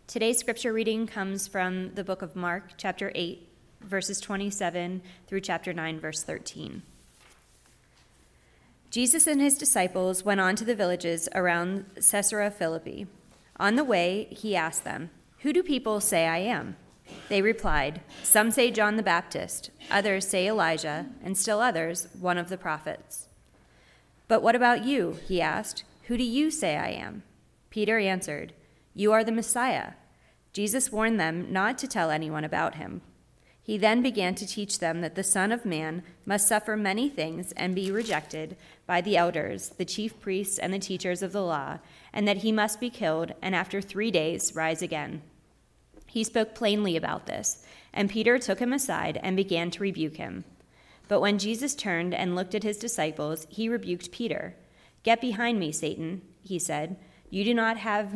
Today's scripture reading comes from the book of Mark, chapter 8, verses 27 through chapter 9, verse 13. Jesus and his disciples went on to the villages around Caesarea Philippi. On the way, he asked them, "Who do people say I am?" They replied, "Some say John the Baptist, others say Elijah, and still others, one of the prophets." "But what about you?" he asked. "Who do you say I am?" Peter answered, "You are the Messiah." Jesus warned them not to tell anyone about him. He then began to teach them that the Son of Man must suffer many things and be rejected by the elders, the chief priests, and the teachers of the law, and that he must be killed and after 3 days rise again. He spoke plainly about this, and Peter took him aside and began to rebuke him. But when Jesus turned and looked at his disciples, he rebuked Peter. "Get behind me, Satan," he said. "You do not have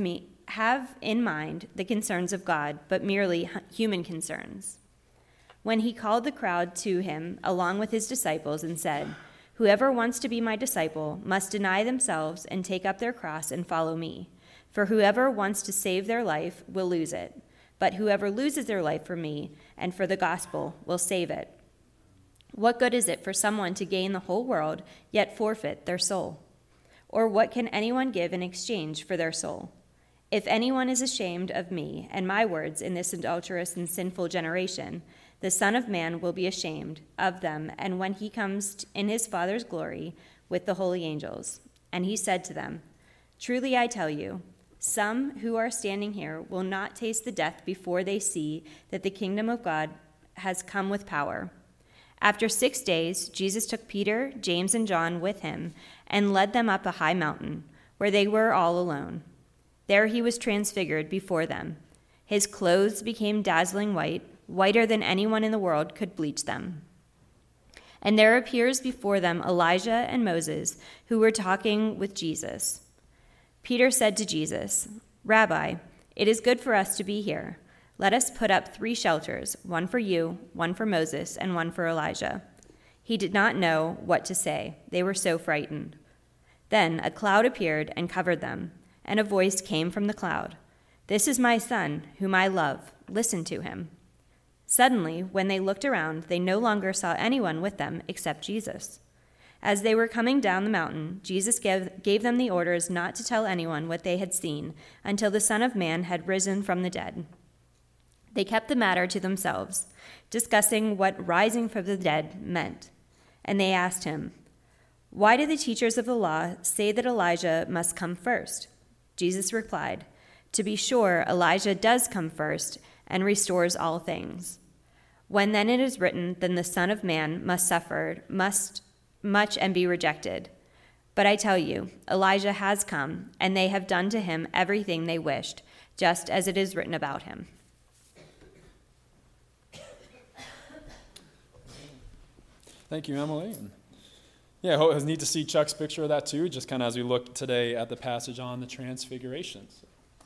in mind the concerns of God, but merely human concerns." When he called the crowd to him along with his disciples and said, "Whoever wants to be my disciple must deny themselves and take up their cross and follow me. For whoever wants to save their life will lose it, but whoever loses their life for me and for the gospel will save it. What good is it for someone to gain the whole world yet forfeit their soul? Or what can anyone give in exchange for their soul? If anyone is ashamed of me and my words in this adulterous and sinful generation, the Son of Man will be ashamed of them, and when he comes in his Father's glory with the holy angels." And he said to them, "Truly I tell you, some who are standing here will not taste the death before they see that the kingdom of God has come with power." After 6 days, Jesus took Peter, James, and John with him and led them up a high mountain, where they were all alone. There he was transfigured before them. His clothes became dazzling white, whiter than anyone in the world could bleach them. And there appears before them Elijah and Moses, who were talking with Jesus. Peter said to Jesus, "Rabbi, it is good for us to be here. Let us put up 3 shelters, one for you, one for Moses, and one for Elijah." He did not know what to say. They were so frightened. Then a cloud appeared and covered them, and a voice came from the cloud, "This is my son, whom I love. Listen to him." Suddenly, when they looked around, they no longer saw anyone with them except Jesus. As they were coming down the mountain, Jesus gave them the orders not to tell anyone what they had seen until the Son of Man had risen from the dead. They kept the matter to themselves, discussing what rising from the dead meant. And they asked him, "Why do the teachers of the law say that Elijah must come first?" Jesus replied, "To be sure, Elijah does come first and restores all things. When then it is written, then the Son of Man must suffer much and be rejected. But I tell you, Elijah has come, and they have done to him everything they wished, just as it is written about him." Thank you, Emily. Yeah, it was neat to see Chuck's picture of that too, just kind of as we look today at the passage on the Transfigurations.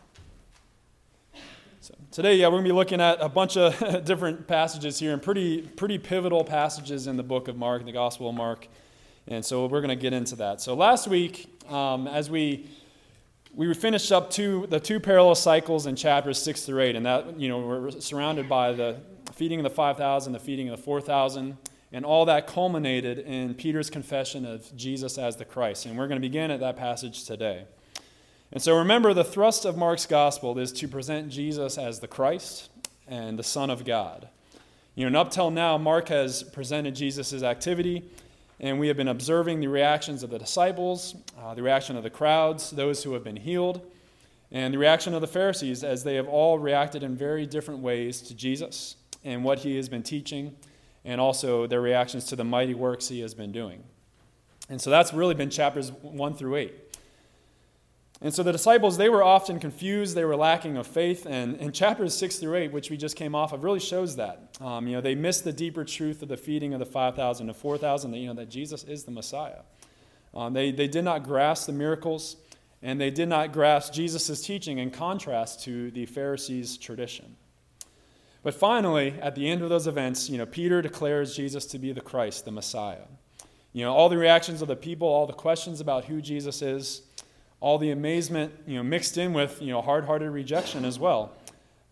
So today, we're going to be looking at a bunch of different passages here, and pretty pivotal passages in the book of Mark, the Gospel of Mark, and so we're going to get into that. So last week, as we finished up the 2 parallel cycles in chapters 6 through 8, and that we're surrounded by the feeding of the 5,000, the feeding of the 4,000. And all that culminated in Peter's confession of Jesus as the Christ. And we're going to begin at that passage today. And so remember, the thrust of Mark's gospel is to present Jesus as the Christ and the Son of God. And up till now, Mark has presented Jesus' activity, and we have been observing the reactions of the disciples, the reaction of the crowds, those who have been healed, and the reaction of the Pharisees, as they have all reacted in very different ways to Jesus and what he has been teaching, and also their reactions to the mighty works he has been doing. And so that's really been chapters 1 through 8. And so the disciples, they were often confused, they were lacking of faith, and in chapters 6 through 8, which we just came off of, really shows that. They missed the deeper truth of the feeding of the 5,000 to 4,000, that Jesus is the Messiah. They did not grasp the miracles, and they did not grasp Jesus' teaching in contrast to the Pharisees' tradition. But finally, at the end of those events, Peter declares Jesus to be the Christ, the Messiah. All the reactions of the people, all the questions about who Jesus is, all the amazement, mixed in with, hard-hearted rejection as well.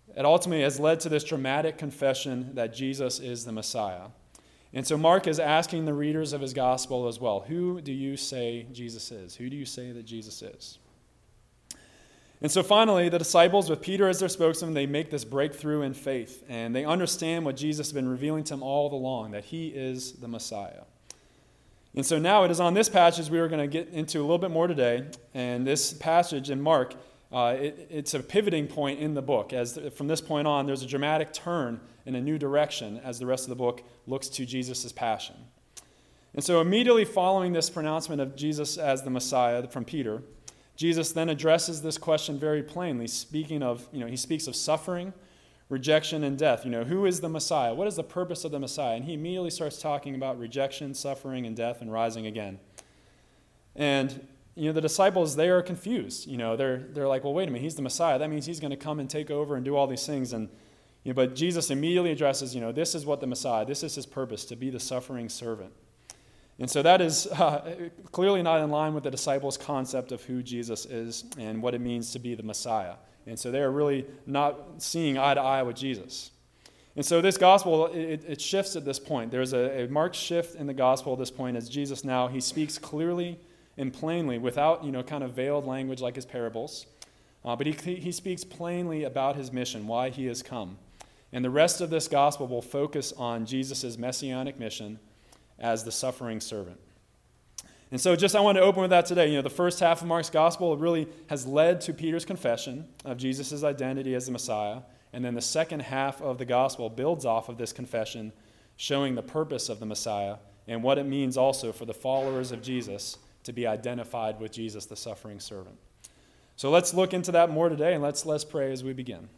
it ultimately has led to this dramatic confession that Jesus is the Messiah. And so Mark is asking the readers of his gospel as well, who do you say Jesus is? Who do you say that Jesus is? And so finally, the disciples, with Peter as their spokesman, they make this breakthrough in faith, and they understand what Jesus has been revealing to them all along, that he is the Messiah. And so now it is on this passage we are going to get into a little bit more today, and this passage in Mark, it's a pivoting point in the book. As from this point on, there's a dramatic turn in a new direction as the rest of the book looks to Jesus' passion. And so immediately following this pronouncement of Jesus as the Messiah from Peter, Jesus then addresses this question very plainly, speaking of, he speaks of suffering, rejection, and death. Who is the Messiah? What is the purpose of the Messiah? And he immediately starts talking about rejection, suffering, and death, and rising again. And, the disciples, they are confused. They're like, well, wait a minute, he's the Messiah. That means he's going to come and take over and do all these things. And, but Jesus immediately addresses, this is what the Messiah, this is his purpose, to be the suffering servant. And so that is clearly not in line with the disciples' concept of who Jesus is and what it means to be the Messiah. And so they are really not seeing eye to eye with Jesus. And so this gospel, it shifts at this point. There's a marked shift in the gospel at this point as Jesus now, he speaks clearly and plainly without, kind of veiled language like his parables. But he speaks plainly about his mission, why he has come. And the rest of this gospel will focus on Jesus' messianic mission as the suffering servant. And so I want to open with that today. The first half of Mark's gospel really has led to Peter's confession of Jesus' identity as the Messiah. And then the second half of the gospel builds off of this confession, showing the purpose of the Messiah and what it means also for the followers of Jesus to be identified with Jesus, the suffering servant. So let's look into that more today, and let's pray as we begin.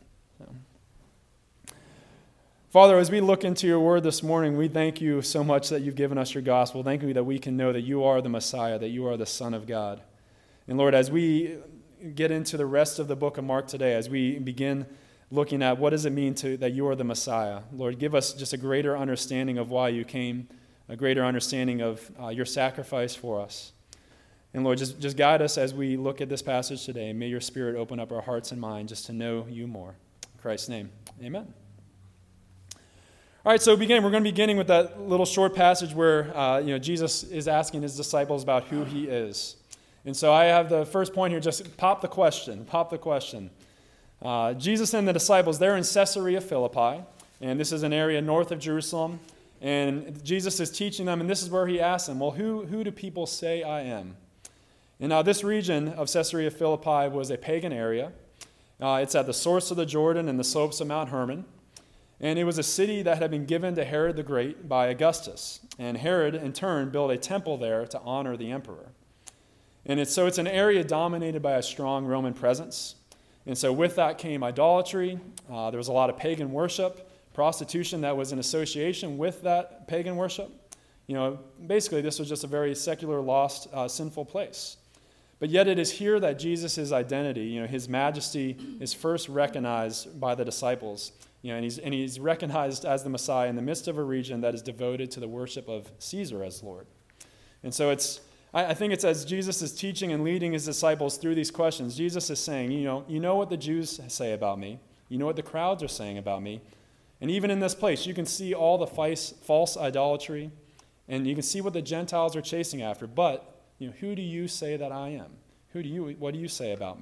Father, as we look into your word this morning, we thank you so much that you've given us your gospel. Thank you that we can know that you are the Messiah, that you are the Son of God. And Lord, as we get into the rest of the book of Mark today, as we begin looking at what does it mean that you are the Messiah, Lord, give us just a greater understanding of why you came, a greater understanding of your sacrifice for us. And Lord, just guide us as we look at this passage today. May your Spirit open up our hearts and minds just to know you more. In Christ's name, amen. All right, so we're going to be beginning with that little short passage where Jesus is asking his disciples about who he is. And so I have the first point here, just pop the question. Jesus and the disciples, they're in Caesarea Philippi, and this is an area north of Jerusalem. And Jesus is teaching them, and this is where he asks them, well, who do people say I am? And now this region of Caesarea Philippi was a pagan area. It's at the source of the Jordan and the slopes of Mount Hermon. And it was a city that had been given to Herod the Great by Augustus. And Herod, in turn, built a temple there to honor the emperor. And it's an area dominated by a strong Roman presence. And so with that came idolatry. There was a lot of pagan worship, prostitution that was in association with that pagan worship. Basically this was just a very secular, lost, sinful place. But yet it is here that Jesus' identity, his majesty, is first recognized by the disciples. And he's recognized as the Messiah in the midst of a region that is devoted to the worship of Caesar as Lord. And so I think it's as Jesus is teaching and leading his disciples through these questions, Jesus is saying, you know what the Jews say about me. You know what the crowds are saying about me. And even in this place, you can see all the false idolatry, and you can see what the Gentiles are chasing after. But, who do you say that I am? What do you say about me?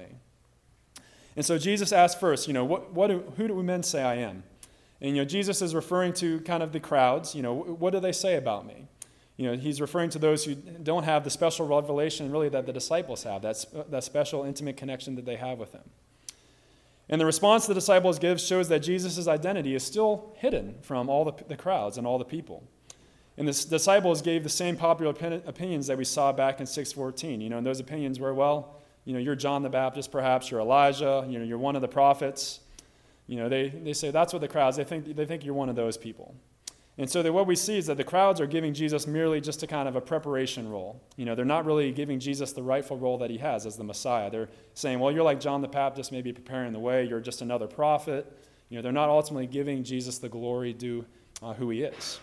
And so Jesus asked first, who do men say I am? And, Jesus is referring to kind of the crowds. What do they say about me? He's referring to those who don't have the special revelation really that the disciples have, that special intimate connection that they have with him. And the response the disciples give shows that Jesus' identity is still hidden from all the crowds and all the people. And the disciples gave the same popular opinions that we saw back in 6:14. And those opinions were, you're John the Baptist, perhaps you're Elijah, you're one of the prophets. They say that's what the crowds, they think you're one of those people. And so what we see is that the crowds are giving Jesus merely just a kind of a preparation role. They're not really giving Jesus the rightful role that he has as the Messiah. They're saying, well, you're like John the Baptist, maybe preparing the way, you're just another prophet. They're not ultimately giving Jesus the glory due who he is.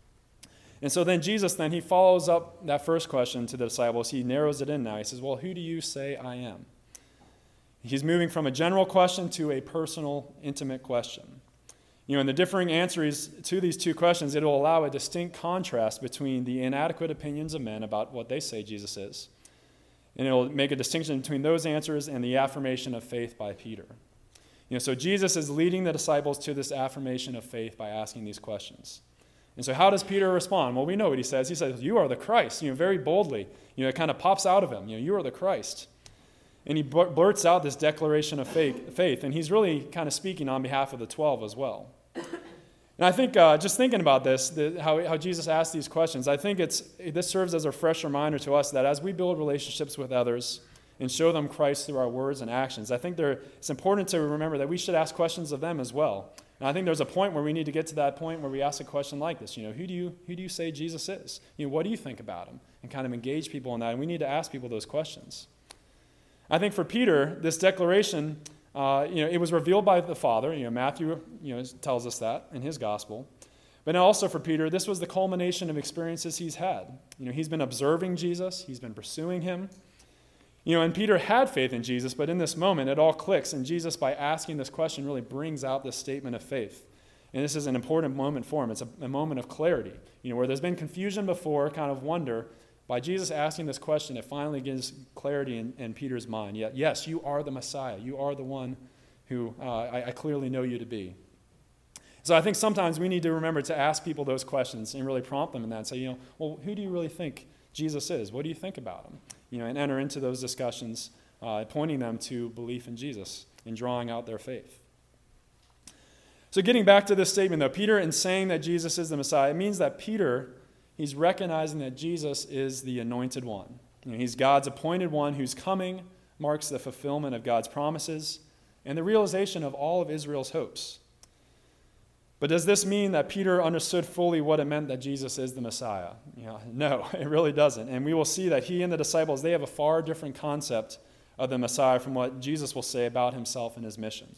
And so then Jesus, he follows up that first question to the disciples. He narrows it in now. He says, well, who do you say I am? He's moving from a general question to a personal, intimate question. In the differing answers to these two questions, it will allow a distinct contrast between the inadequate opinions of men about what they say Jesus is, and it will make a distinction between those answers and the affirmation of faith by Peter. So Jesus is leading the disciples to this affirmation of faith by asking these questions. And so how does Peter respond? Well, we know what he says. He says, "You are the Christ," very boldly. It kind of pops out of him. "You are the Christ." And he blurts out this declaration of faith, and he's really kind of speaking on behalf of the 12 as well. And I think just thinking about this, how Jesus asked these questions, I think this serves as a fresh reminder to us that as we build relationships with others and show them Christ through our words and actions, I think it's important to remember that we should ask questions of them as well. And I think there's a point where we need to get to that point where we ask a question like this. Who do you say Jesus is? What do you think about him? And kind of engage people in that. And we need to ask people those questions. I think for Peter, this declaration, it was revealed by the Father. Matthew, tells us that in his gospel. But also for Peter, this was the culmination of experiences he's had. He's been observing Jesus. He's been pursuing him. And Peter had faith in Jesus, but in this moment, it all clicks. And Jesus, by asking this question, really brings out this statement of faith. And this is an important moment for him. It's a moment of clarity. Where there's been confusion before, kind of wonder, by Jesus asking this question, it finally gives clarity in Peter's mind. Yes, you are the Messiah. You are the one who I clearly know you to be. So I think sometimes we need to remember to ask people those questions and really prompt them in that and say, well, who do you really think Jesus is? What do you think about him? And enter into those discussions, pointing them to belief in Jesus and drawing out their faith. So getting back to this statement, though, Peter, in saying that Jesus is the Messiah, it means that Peter, he's recognizing that Jesus is the anointed one. He's God's appointed one whose coming marks the fulfillment of God's promises and the realization of all of Israel's hopes. But does this mean that Peter understood fully what it meant that Jesus is the Messiah? No, it really doesn't. And we will see that he and the disciples, they have a far different concept of the Messiah from what Jesus will say about himself and his mission.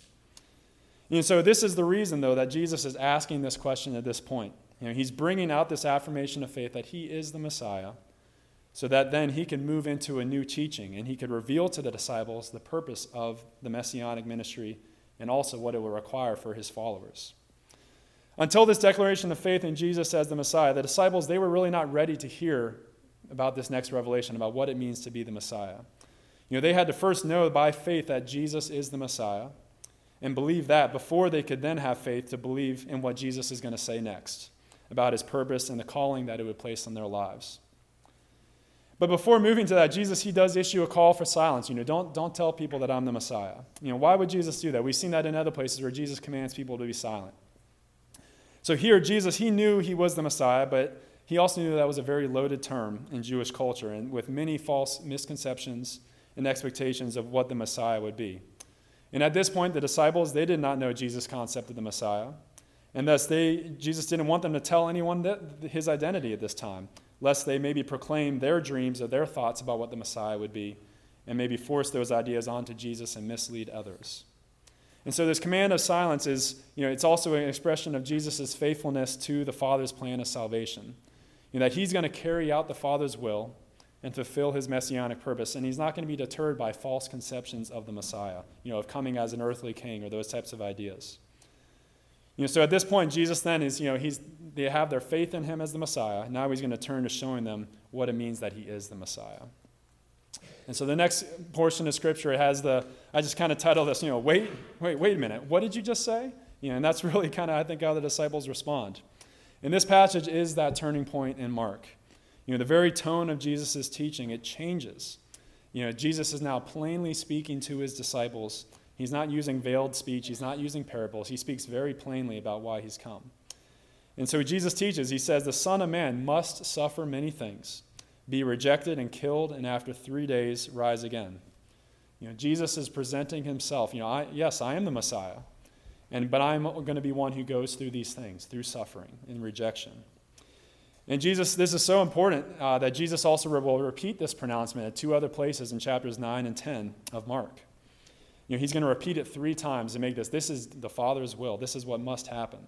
So this is the reason, though, that Jesus is asking this question at this point. He's bringing out this affirmation of faith that he is the Messiah so that then he can move into a new teaching and he could reveal to the disciples the purpose of the messianic ministry and also what it will require for his followers. Until this declaration of faith in Jesus as the Messiah, the disciples, they were really not ready to hear about this next revelation, about what it means to be the Messiah. They had to first know by faith that Jesus is the Messiah and believe that before they could then have faith to believe in what Jesus is going to say next about his purpose and the calling that it would place on their lives. But before moving to that, Jesus, he does issue a call for silence. Don't tell people that I'm the Messiah. Why would Jesus do that? We've seen that in other places where Jesus commands people to be silent. So here, Jesus, he knew he was the Messiah, but he also knew that was a very loaded term in Jewish culture and with many false misconceptions and expectations of what the Messiah would be. And at this point, the disciples, they did not know Jesus' concept of the Messiah. And thus, Jesus didn't want them to tell anyone his identity at this time, lest they maybe proclaim their dreams or their thoughts about what the Messiah would be and maybe force those ideas onto Jesus and mislead others. And so this command of silence is, it's also an expression of Jesus' faithfulness to the Father's plan of salvation. That he's going to carry out the Father's will and fulfill his messianic purpose, and he's not going to be deterred by false conceptions of the Messiah, of coming as an earthly king or those types of ideas. So at this point, Jesus then is, they have their faith in him as the Messiah. Now he's going to turn to showing them what it means that he is the Messiah. And so the next portion of Scripture, it has I just kind of titled this, wait a minute, what did you just say? And that's really kind of, I think, how the disciples respond. And this passage is that turning point in Mark. The very tone of Jesus' teaching, it changes. Jesus is now plainly speaking to his disciples. He's not using veiled speech. He's not using parables. He speaks very plainly about why he's come. And so Jesus teaches, he says, the Son of Man must suffer many things, be rejected and killed, and after 3 days rise again. Jesus is presenting himself. Yes, I am the Messiah, but I'm going to be one who goes through these things, through suffering and rejection. And Jesus, this is so important that Jesus also will repeat this pronouncement at 2 other places in chapters 9 and 10 of Mark. He's going to repeat it 3 times to make this is the Father's will. This is what must happen.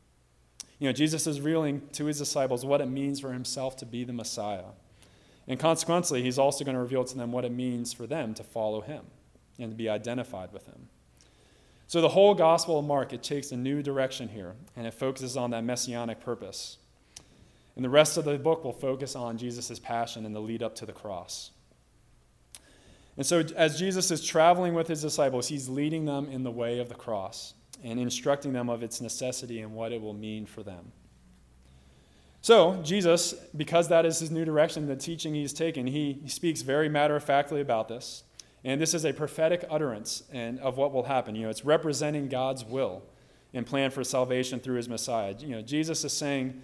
Jesus is revealing to his disciples what it means for himself to be the Messiah. And consequently, he's also going to reveal to them what it means for them to follow him. and to be identified with him. So the whole Gospel of Mark, it takes a new direction here, and it focuses on that messianic purpose. And the rest of the book will focus on Jesus' passion and the lead up to the cross. And so as Jesus is traveling with his disciples, he's leading them in the way of the cross and instructing them of its necessity and what it will mean for them. So Jesus, because that is his new direction, the teaching he's taken, he speaks very matter-of-factly about this. And this is a prophetic utterance of what will happen. It's representing God's will and plan for salvation through his Messiah. Jesus is saying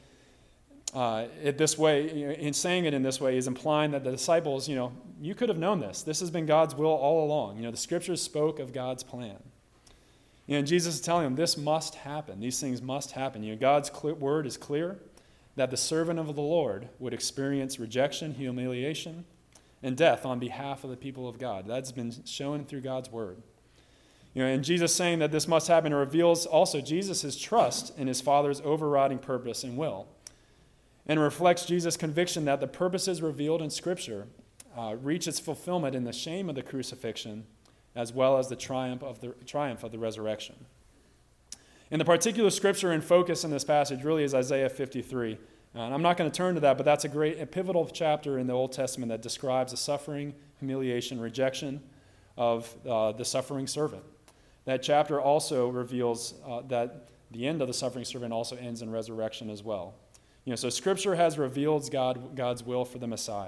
it this way. In saying it in this way, he's implying that the disciples, you could have known this. This has been God's will all along. The scriptures spoke of God's plan. And Jesus is telling them this must happen. These things must happen. God's word is clear that the servant of the Lord would experience rejection, humiliation, and death on behalf of the people of God. That's been shown through God's word. And Jesus saying that this must happen reveals also Jesus' trust in his Father's overriding purpose and will, and reflects Jesus' conviction that the purposes revealed in Scripture reach its fulfillment in the shame of the crucifixion as well as the triumph of the resurrection. And the particular scripture in focus in this passage really is Isaiah 53. And I'm not going to turn to that, but that's a pivotal chapter in the Old Testament that describes the suffering, humiliation, rejection of the suffering servant. That chapter also reveals that the end of the suffering servant also ends in resurrection as well. So Scripture has revealed God's will for the Messiah.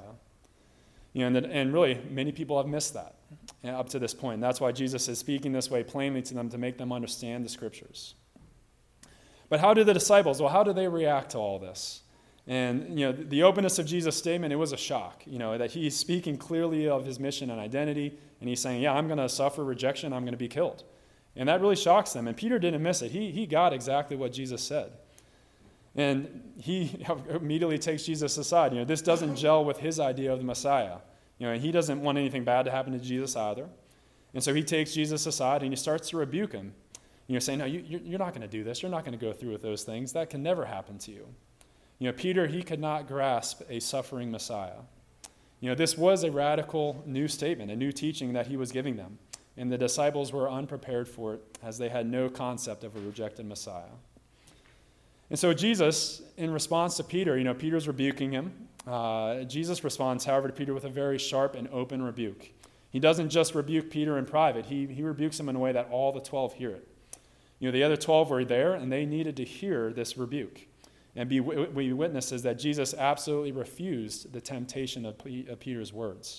And really, many people have missed that up to this point. And that's why Jesus is speaking this way plainly to them to make them understand the Scriptures. But how did the disciples, how do they react to all this? And, the openness of Jesus' statement, it was a shock, that he's speaking clearly of his mission and identity, and he's saying, I'm going to suffer rejection, I'm going to be killed. And that really shocks them, and Peter didn't miss it. He got exactly what Jesus said. And he immediately takes Jesus aside. This doesn't gel with his idea of the Messiah. And he doesn't want anything bad to happen to Jesus either. And so he takes Jesus aside, and he starts to rebuke him. Saying, no, you're not going to do this. You're not going to go through with those things. That can never happen to you. Peter, he could not grasp a suffering Messiah. This was a radical new statement, a new teaching that he was giving them. And the disciples were unprepared for it as they had no concept of a rejected Messiah. And so Jesus, in response to Peter, Peter's rebuking him. Jesus responds, however, to Peter with a very sharp and open rebuke. He doesn't just rebuke Peter in private. He rebukes him in a way that all the 12 hear it. The other 12 were there, and they needed to hear this rebuke and be witnesses that Jesus absolutely refused the temptation of Peter's words.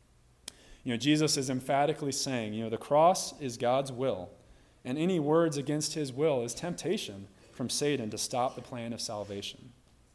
Jesus is emphatically saying, the cross is God's will, and any words against his will is temptation from Satan to stop the plan of salvation.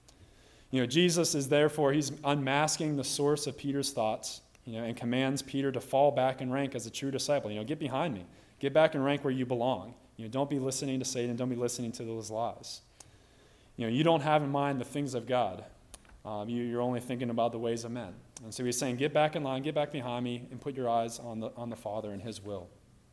Jesus is therefore, he's unmasking the source of Peter's thoughts, and commands Peter to fall back in rank as a true disciple. Get behind me. Get back in rank where you belong. Don't be listening to Satan. Don't be listening to those lies. You don't have in mind the things of God. You're only thinking about the ways of men. And so he's saying, get back in line, get back behind me, and put your eyes on the Father and his will.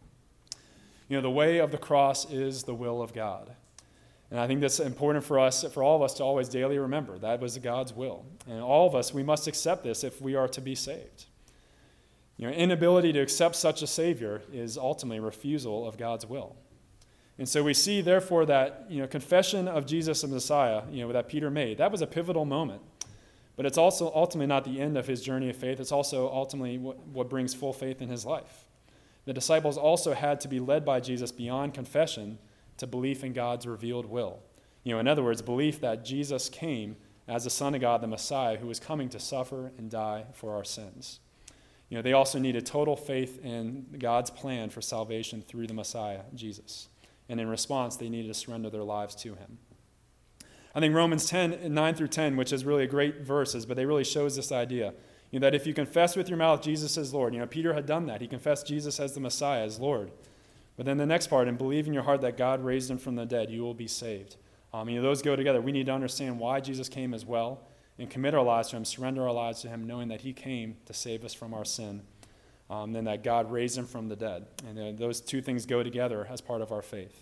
The way of the cross is the will of God. And I think that's important for all of us to always daily remember. That was God's will. And all of us, we must accept this if we are to be saved. Inability to accept such a Savior is ultimately refusal of God's will. And so we see, therefore, that confession of Jesus as Messiah, that Peter made, that was a pivotal moment. But it's also ultimately not the end of his journey of faith. It's also ultimately what brings full faith in his life. The disciples also had to be led by Jesus beyond confession to belief in God's revealed will. In other words, belief that Jesus came as the Son of God, the Messiah, who was coming to suffer and die for our sins. They also needed total faith in God's plan for salvation through the Messiah, Jesus. And in response, they needed to surrender their lives to him. I think Romans 10, 9 through 10, which is really a great verses, but they really shows this idea, that if you confess with your mouth Jesus as Lord, Peter had done that. He confessed Jesus as the Messiah, as Lord. But then the next part, and believe in your heart that God raised him from the dead, you will be saved. Those go together. We need to understand why Jesus came as well and commit our lives to him, surrender our lives to him, knowing that he came to save us from our sin. Then that God raised him from the dead. And those two things go together as part of our faith.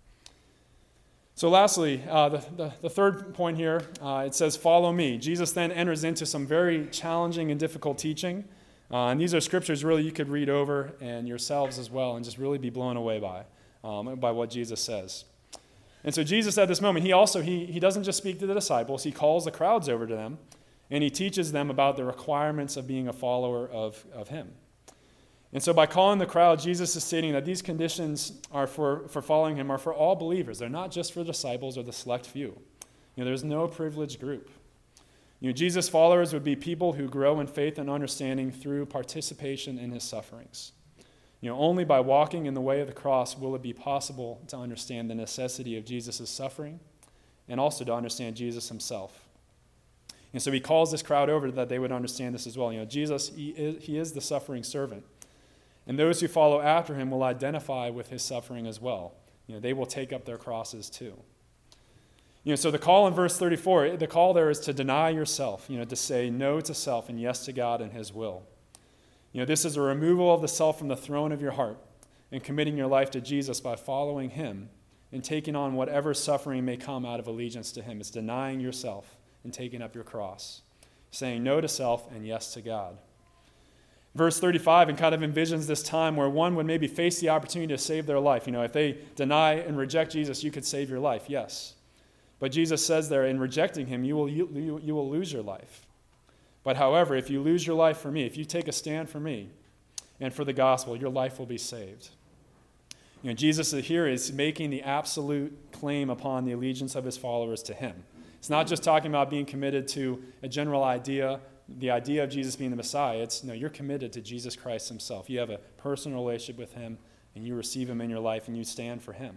So lastly, the third point here, it says, follow me. Jesus then enters into some very challenging and difficult teaching And these are scriptures really you could read over and yourselves as well and just really be blown away by what Jesus says. And so Jesus at this moment, he doesn't just speak to the disciples, he calls the crowds over to them, and he teaches them about the requirements of being a follower of him. And so by calling the crowd, Jesus is stating that these conditions are for following him are for all believers. They're not just for disciples or the select few. There's no privileged group. Jesus' followers would be people who grow in faith and understanding through participation in his sufferings. Only by walking in the way of the cross will it be possible to understand the necessity of Jesus' suffering and also to understand Jesus himself. And so he calls this crowd over that they would understand this as well. Jesus, he is the suffering servant. And those who follow after him will identify with his suffering as well. They will take up their crosses too. So the call in verse 34, the call there is to deny yourself, to say no to self and yes to God and his will. This is a removal of the self from the throne of your heart and committing your life to Jesus by following him and taking on whatever suffering may come out of allegiance to him. It's denying yourself and taking up your cross, saying no to self and yes to God. Verse 35 and kind of envisions this time where one would maybe face the opportunity to save their life. If they deny and reject Jesus, you could save your life, yes. But Jesus says there, in rejecting him, you will lose your life. But however, if you lose your life for me, if you take a stand for me and for the gospel, your life will be saved. Jesus here is making the absolute claim upon the allegiance of his followers to him. It's not just talking about being committed to a general idea, the idea of Jesus being the Messiah. It's, you're committed to Jesus Christ himself. You have a personal relationship with him, and you receive him in your life, and you stand for him.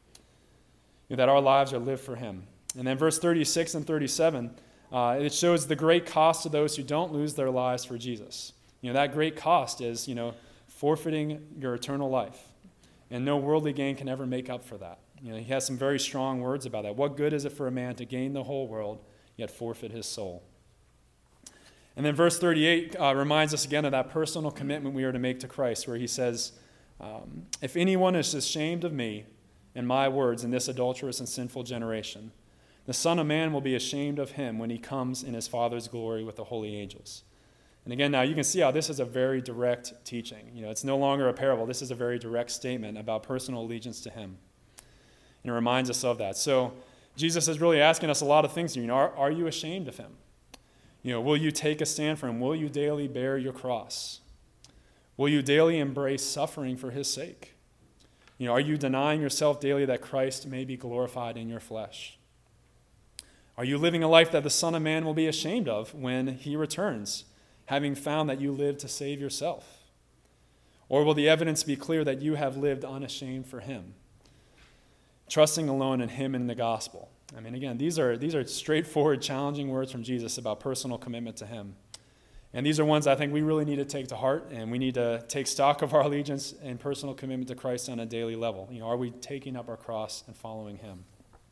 That our lives are lived for him. And then verse 36 and 37, it shows the great cost to those who don't lose their lives for Jesus. That great cost is, forfeiting your eternal life. And no worldly gain can ever make up for that. He has some very strong words about that. What good is it for a man to gain the whole world, yet forfeit his soul? And then verse 38 reminds us again of that personal commitment we are to make to Christ, where he says, if anyone is ashamed of me and my words in this adulterous and sinful generation, the Son of Man will be ashamed of him when he comes in his Father's glory with the holy angels. And again, now you can see how this is a very direct teaching. It's no longer a parable. This is a very direct statement about personal allegiance to him. And it reminds us of that. So Jesus is really asking us a lot of things here. Are you ashamed of him? Will you take a stand for him? Will you daily bear your cross? Will you daily embrace suffering for his sake? Are you denying yourself daily that Christ may be glorified in your flesh? Are you living a life that the Son of Man will be ashamed of when he returns, having found that you lived to save yourself? Or will the evidence be clear that you have lived unashamed for him, trusting alone in him and in the gospel? Again, these are straightforward, challenging words from Jesus about personal commitment to him. And these are ones I think we really need to take to heart, and we need to take stock of our allegiance and personal commitment to Christ on a daily level. Are we taking up our cross and following him?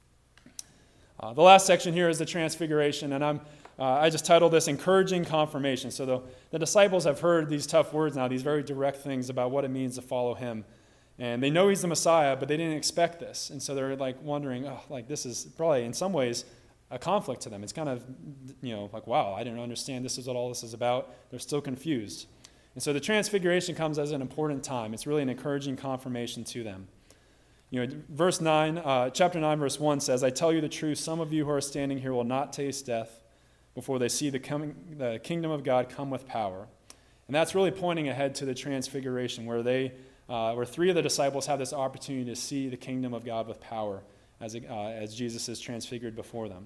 The last section here is the transfiguration, and I just titled this Encouraging Confirmation. So the disciples have heard these tough words now, these very direct things about what it means to follow him. And they know he's the Messiah, but they didn't expect this. And so they're wondering, this is probably in some ways a conflict to them. It's kind of, wow, I didn't understand this is what all this is about. They're still confused. And so the transfiguration comes as an important time. It's really an encouraging confirmation to them. Verse 9, chapter 9, verse 1 says, I tell you the truth, some of you who are standing here will not taste death before they see the kingdom of God come with power. And that's really pointing ahead to the transfiguration, where three of the disciples have this opportunity to see the kingdom of God with power as Jesus is transfigured before them.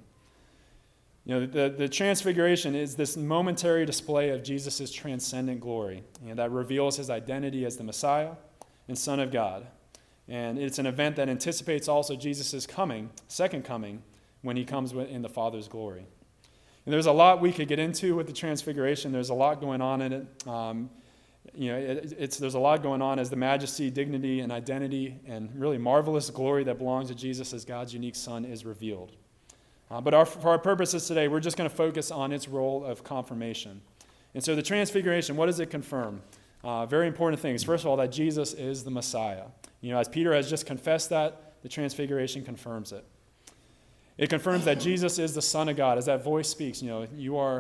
The transfiguration is this momentary display of Jesus' transcendent glory that reveals his identity as the Messiah and Son of God. And it's an event that anticipates also Jesus' second coming, when he comes in the Father's glory. And there's a lot we could get into with the transfiguration. There's a lot going on in it. There's a lot going on as the majesty, dignity, and identity, and really marvelous glory that belongs to Jesus as God's unique Son is revealed. But for our purposes today, we're just going to focus on its role of confirmation. And so the transfiguration, what does it confirm? Very important things. First of all, that Jesus is the Messiah. As Peter has just confessed that, the transfiguration confirms it. It confirms that Jesus is the Son of God. As that voice speaks, you are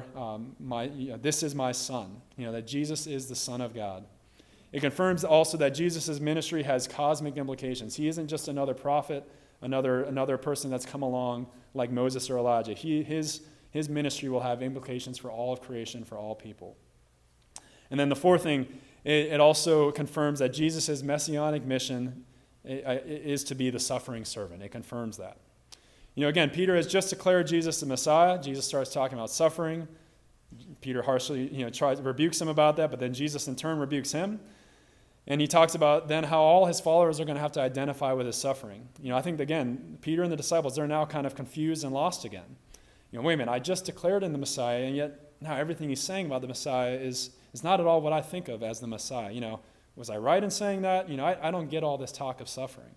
this is my Son. That Jesus is the Son of God. It confirms also that Jesus' ministry has cosmic implications. He isn't just another prophet, another person that's come along like Moses or Elijah. His ministry will have implications for all of creation, for all people. And then the fourth thing, it also confirms that Jesus' messianic mission is to be the suffering servant. It confirms that. Again, Peter has just declared Jesus the Messiah. Jesus starts talking about suffering. Peter harshly, rebukes him about that, but then Jesus in turn rebukes him. And he talks about then how all his followers are going to have to identify with his suffering. I think, again, Peter and the disciples, they're now kind of confused and lost again. Wait a minute, I just declared in the Messiah, and yet now everything he's saying about the Messiah is not at all what I think of as the Messiah. Was I right in saying that? I don't get all this talk of suffering.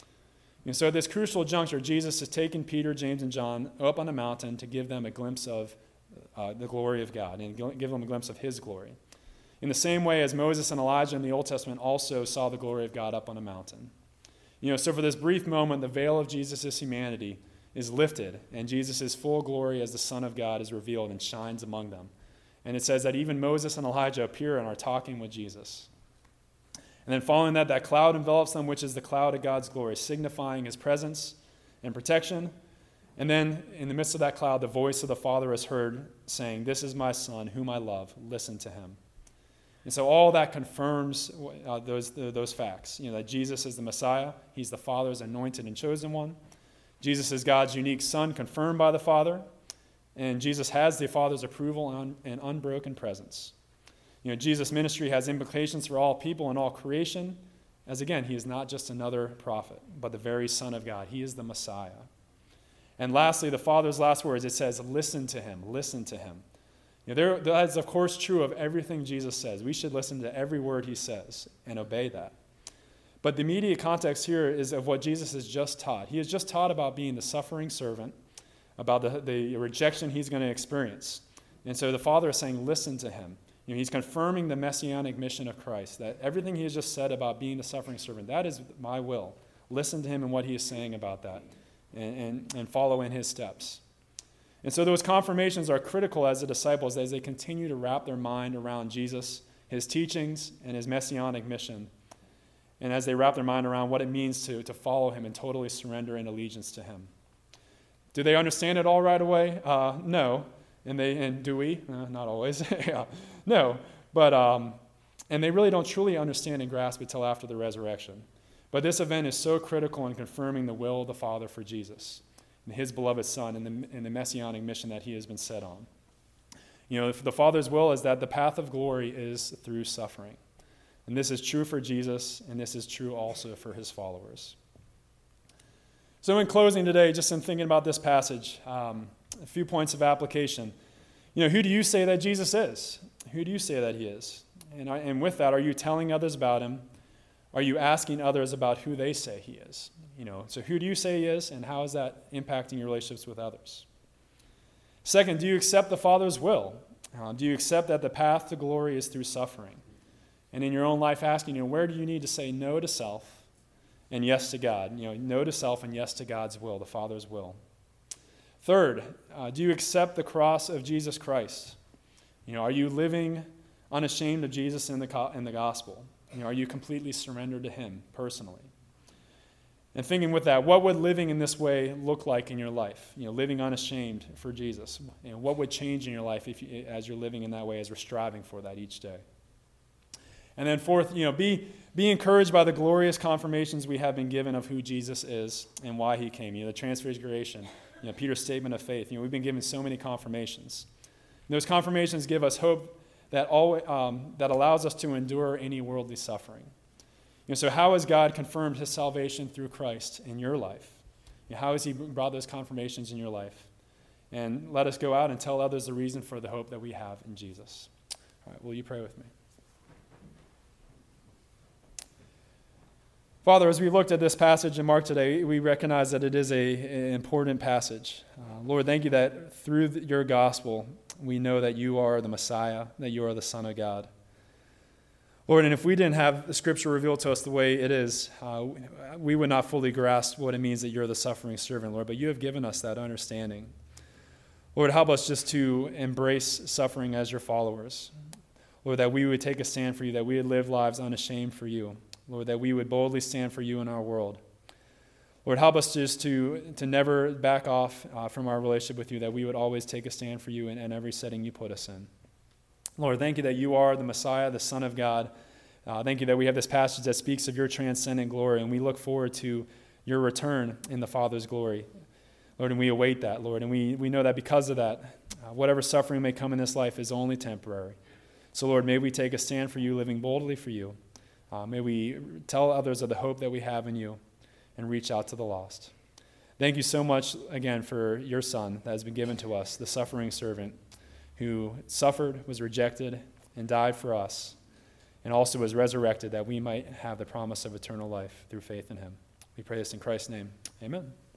So at this crucial juncture, Jesus has taken Peter, James, and John up on the mountain to give them a glimpse of the glory of God and give them a glimpse of his glory. In the same way as Moses and Elijah in the Old Testament also saw the glory of God up on a mountain. So for this brief moment, the veil of Jesus' humanity is lifted, and Jesus' full glory as the Son of God is revealed and shines among them. And it says that even Moses and Elijah appear and are talking with Jesus. And then following that cloud envelops them, which is the cloud of God's glory, signifying his presence and protection. And then in the midst of that cloud, the voice of the Father is heard saying, "This is my Son, whom I love. Listen to him." And so all that confirms those facts, that Jesus is the Messiah. He's the Father's anointed and chosen one. Jesus is God's unique Son, confirmed by the Father. And Jesus has the Father's approval and unbroken presence. Jesus' ministry has implications for all people and all creation, as again, he is not just another prophet, but the very Son of God. He is the Messiah. And lastly, the Father's last words, it says, listen to him, listen to him. That is, of course, true of everything Jesus says. We should listen to every word he says and obey that. But the immediate context here is of what Jesus has just taught. He has just taught about being the suffering servant, about the rejection he's going to experience. And so the Father is saying, listen to him. He's confirming the messianic mission of Christ, that everything he has just said about being the suffering servant, that is my will. Listen to him and what he is saying about that and follow in his steps. And so those confirmations are critical as the disciples as they continue to wrap their mind around Jesus, his teachings, and his messianic mission. And as they wrap their mind around what it means to follow him and totally surrender in allegiance to him. Do they understand it all right away? No. And do we? Not always. Yeah. No. But and they really don't truly understand and grasp it till after the resurrection. But this event is so critical in confirming the will of the Father for Jesus and his beloved Son and the messianic mission that he has been set on. The Father's will is that the path of glory is through suffering. And this is true for Jesus, and this is true also for his followers. So in closing today, just in thinking about this passage, a few points of application. Who do you say that Jesus is? Who do you say that he is? And with that, are you telling others about him? Are you asking others about who they say he is? So who do you say he is, and how is that impacting your relationships with others? Second, do you accept the Father's will? Do you accept that the path to glory is through suffering? And in your own life, asking, where do you need to say no to self and yes to God? No to self and yes to God's will, the Father's will. Third, do you accept the cross of Jesus Christ? Are you living unashamed of Jesus in the gospel? Are you completely surrendered to him personally? And thinking with that, what would living in this way look like in your life? Living unashamed for Jesus. What would change in your life as you're living in that way, as we're striving for that each day? And then fourth, be encouraged by the glorious confirmations we have been given of who Jesus is and why he came. The transfiguration, Peter's statement of faith. We've been given so many confirmations. And those confirmations give us hope that allows us to endure any worldly suffering. So how has God confirmed his salvation through Christ in your life? How has he brought those confirmations in your life? And let us go out and tell others the reason for the hope that we have in Jesus. All right, will you pray with me? Father, as we looked at this passage in Mark today, we recognize that it is an important passage. Lord, thank you that through your gospel, we know that you are the Messiah, that you are the Son of God. Lord, and if we didn't have the Scripture revealed to us the way it is, we would not fully grasp what it means that you're the suffering servant, Lord, but you have given us that understanding. Lord, help us just to embrace suffering as your followers. Lord, that we would take a stand for you, that we would live lives unashamed for you. Lord, that we would boldly stand for you in our world. Lord, help us just to never back off from our relationship with you, that we would always take a stand for you in every setting you put us in. Lord, thank you that you are the Messiah, the Son of God. Thank you that we have this passage that speaks of your transcendent glory, and we look forward to your return in the Father's glory. Lord, and we await that, Lord, and we know that because of that, whatever suffering may come in this life is only temporary. So, Lord, may we take a stand for you, living boldly for you. May we tell others of the hope that we have in you and reach out to the lost. Thank you so much, again, for your Son that has been given to us, the suffering servant, who suffered, was rejected, and died for us, and also was resurrected that we might have the promise of eternal life through faith in him. We pray this in Christ's name. Amen.